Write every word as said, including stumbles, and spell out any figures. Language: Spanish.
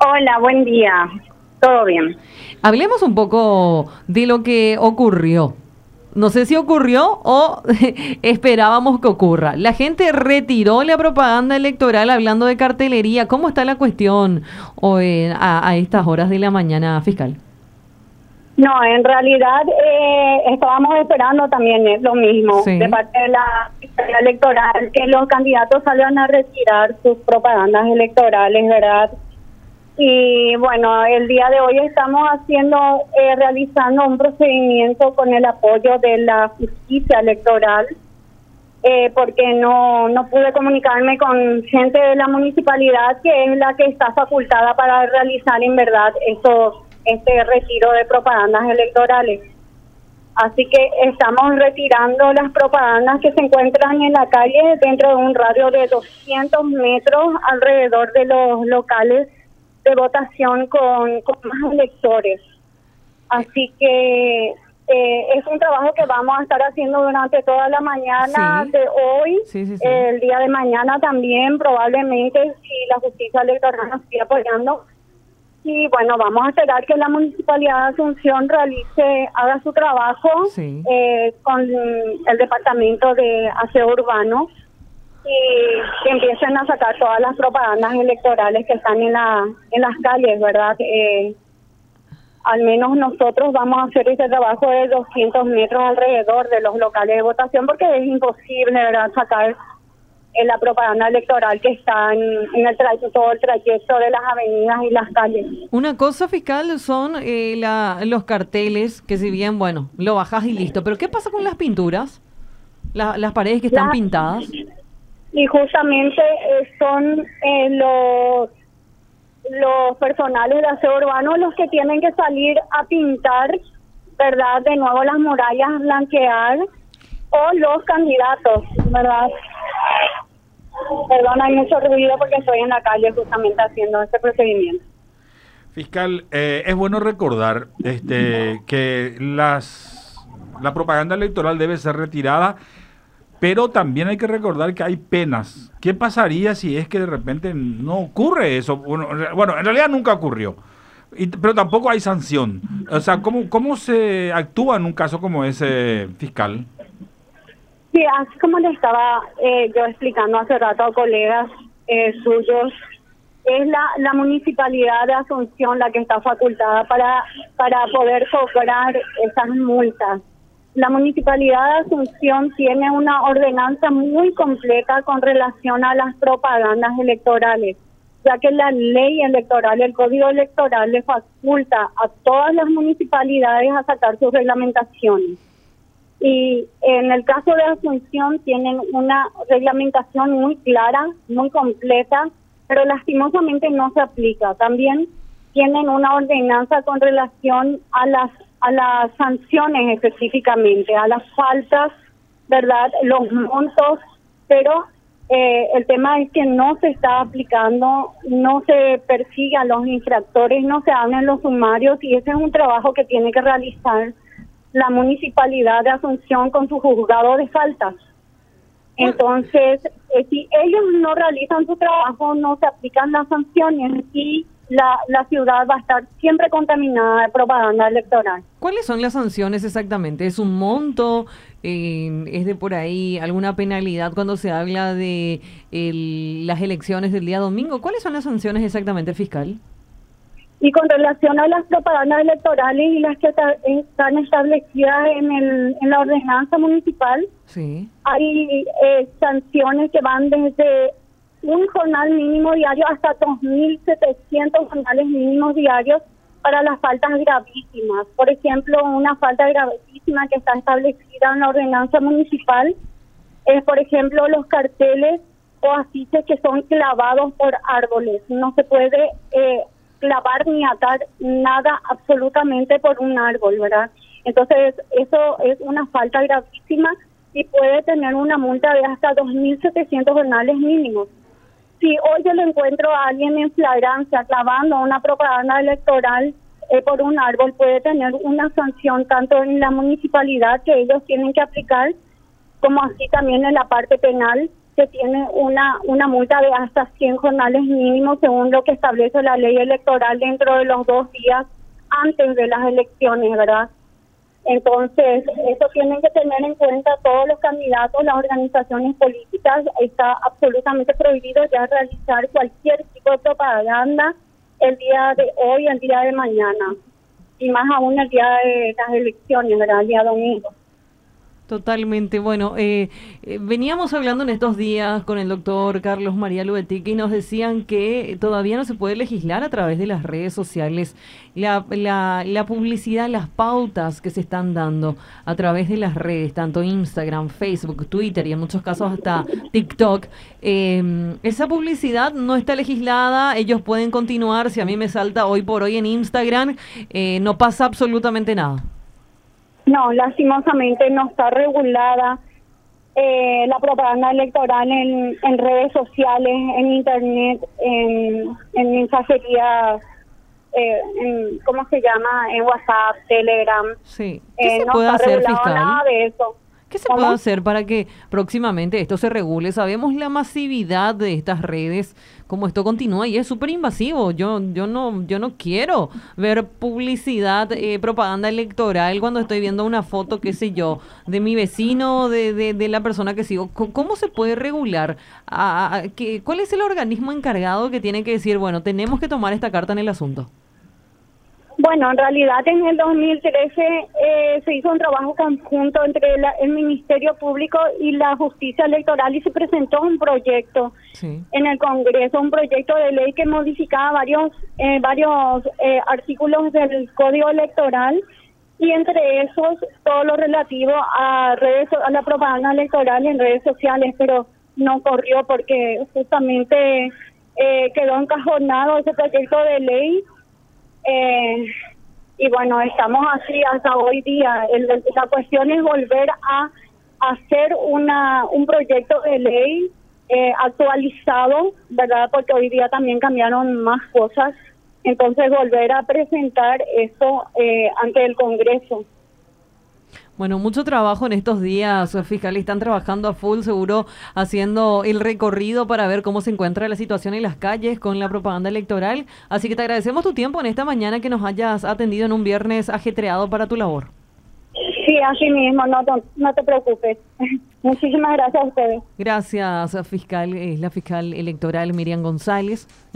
Hola, buen día. ¿Todo bien? Hablemos un poco de lo que ocurrió. No sé si ocurrió o esperábamos que ocurra. La gente retiró la propaganda electoral hablando de cartelería. ¿Cómo está la cuestión hoy a, a estas horas de la mañana, fiscal? No, en realidad eh, estábamos esperando también eh, lo mismo Sí. de parte de la Fiscalía Electoral, que los candidatos salgan a retirar sus propagandas electorales, ¿verdad? Y bueno, el día de hoy estamos haciendo, eh, realizando un procedimiento con el apoyo de la justicia electoral, eh, porque no, no pude comunicarme con gente de la municipalidad, que es la que está facultada para realizar en verdad eso, este retiro de propagandas electorales. Así que estamos retirando las propagandas que se encuentran en la calle dentro de un radio de doscientos metros alrededor de los locales de votación con, con más electores. Así que eh, es un trabajo que vamos a estar haciendo durante toda la mañana Sí. de hoy, Sí, sí, sí. el día de mañana también, probablemente, si la justicia electoral nos sigue apoyando. Y bueno, vamos a esperar que la Municipalidad de Asunción realice, haga su trabajo Sí. eh, con el Departamento de Aseo Urbano, y que empiecen a sacar todas las propagandas electorales que están en la en las calles, ¿verdad? Eh, al menos nosotros vamos a hacer ese trabajo de doscientos metros alrededor de los locales de votación, porque es imposible, ¿verdad?, sacar eh, la propaganda electoral que está en, en el trayecto, todo el trayecto de las avenidas y las calles. Una cosa, fiscal, son eh, la, los carteles, que si bien, bueno, lo bajás y listo. Pero ¿qué pasa con las pinturas? La- las paredes que están La- pintadas. Y justamente eh, son eh, los los personales de aseo urbano los que tienen que salir a pintar, ¿verdad?, de nuevo las murallas, blanquear, o los candidatos, ¿verdad? Perdón, hay mucho ruido porque estoy en la calle justamente haciendo este procedimiento. Fiscal, eh, es bueno recordar este, que las la propaganda electoral debe ser retirada, pero también hay que recordar que hay penas. ¿Qué pasaría si es que de repente no ocurre eso? Bueno, en re- bueno, en realidad nunca ocurrió, y, pero tampoco hay sanción. O sea, ¿cómo, cómo se actúa en un caso como ese, fiscal? Sí, así como le estaba eh, yo explicando hace rato a colegas eh, suyos, es la, la Municipalidad de Asunción la que está facultada para, para poder cobrar esas multas. La Municipalidad de Asunción tiene una ordenanza muy completa con relación a las propagandas electorales, ya que la ley electoral, el código electoral, le faculta a todas las municipalidades a sacar sus reglamentaciones. Y en el caso de Asunción tienen una reglamentación muy clara, muy completa, pero lastimosamente no se aplica. También tienen una ordenanza con relación a las a las sanciones específicamente, a las faltas, ¿verdad?, los montos, pero eh, el tema es que no se está aplicando, no se persigue a los infractores, no se hablan los sumarios, y ese es un trabajo que tiene que realizar la Municipalidad de Asunción con su juzgado de faltas. Entonces, eh, si ellos no realizan su trabajo, no se aplican las sanciones, y la, la ciudad va a estar siempre contaminada de propaganda electoral. ¿Cuáles son las sanciones exactamente? ¿Es un monto? Eh, ¿Es de por ahí alguna penalidad cuando se habla de el- las elecciones del día domingo? ¿Cuáles son las sanciones exactamente, fiscal? Y con relación a las propagandas electorales y las que ta- están establecidas en, el, en la ordenanza municipal, Sí. hay eh, sanciones que van desde un jornal mínimo diario hasta dos mil setecientos jornales mínimos diarios para las faltas gravísimas. Por ejemplo, una falta gravísima que está establecida en la ordenanza municipal es, por ejemplo, los carteles o afiches que son clavados por árboles. No se puede eh, clavar ni atar nada absolutamente por un árbol, ¿verdad? Entonces, eso es una falta gravísima y puede tener una multa de hasta dos mil setecientos jornales mínimos. Si hoy yo le encuentro a alguien en flagrancia clavando una propaganda electoral eh, por un árbol, puede tener una sanción tanto en la municipalidad, que ellos tienen que aplicar, como así también en la parte penal, se tiene una, una multa de hasta cien jornales mínimos según lo que establece la ley electoral dentro de los dos días antes de las elecciones, ¿verdad? Entonces, eso tienen que tener en cuenta todos los candidatos, las organizaciones políticas. Está absolutamente prohibido ya realizar cualquier tipo de propaganda el día de hoy, el día de mañana, y más aún el día de las elecciones, ¿verdad? El día domingo. Totalmente. Bueno, eh, eh, veníamos hablando en estos días con el doctor Carlos María Lubetic y nos decían que todavía no se puede legislar a través de las redes sociales. La, la, la publicidad, las pautas que se están dando a través de las redes, tanto Instagram, Facebook, Twitter y en muchos casos hasta TikTok, eh, esa publicidad no está legislada, ellos pueden continuar. Si a mí me salta hoy por hoy en Instagram, eh, no pasa absolutamente nada. No, lastimosamente no está regulada eh, la propaganda electoral en, en redes sociales, en internet, en, en mensajería, eh, en, ¿cómo se llama? En WhatsApp, Telegram. Sí. ¿Qué eh, se no puede está hacer, regulado fiscal? nada de eso. ¿Qué se ¿Cómo? puede hacer para que próximamente esto se regule? Sabemos la masividad de estas redes, como esto continúa y es súper invasivo. Yo, yo no, yo no quiero ver publicidad, eh, propaganda electoral cuando estoy viendo una foto, qué sé yo, de mi vecino, de, de, de la persona que sigo. C- ¿Cómo se puede regular? ¿A, a, qué, ¿Cuál es el organismo encargado que tiene que decir, bueno, tenemos que tomar esta carta en el asunto? Bueno, en realidad en el dos mil trece eh, se hizo un trabajo conjunto entre la- el Ministerio Público y la Justicia Electoral y se presentó un proyecto Sí. en el Congreso, un proyecto de ley que modificaba varios eh, varios eh, artículos del Código Electoral y entre esos todo lo relativo a redes so- a la propaganda electoral en redes sociales, pero no corrió porque justamente eh, quedó encajonado ese proyecto de ley. Eh, y bueno, estamos así hasta hoy día. El- la cuestión es volver a hacer una un proyecto de ley eh, actualizado, ¿verdad? Porque hoy día también cambiaron más cosas. Entonces, volver a presentar eso eh, ante el Congreso. Bueno, mucho trabajo en estos días, fiscales, están trabajando a full, seguro haciendo el recorrido para ver cómo se encuentra la situación en las calles con la propaganda electoral. Así que te agradecemos tu tiempo en esta mañana que nos hayas atendido en un viernes ajetreado para tu labor. Sí, así mismo, no, no, no te preocupes. Muchísimas gracias a ustedes. Gracias, fiscal, es la fiscal electoral Miriam González.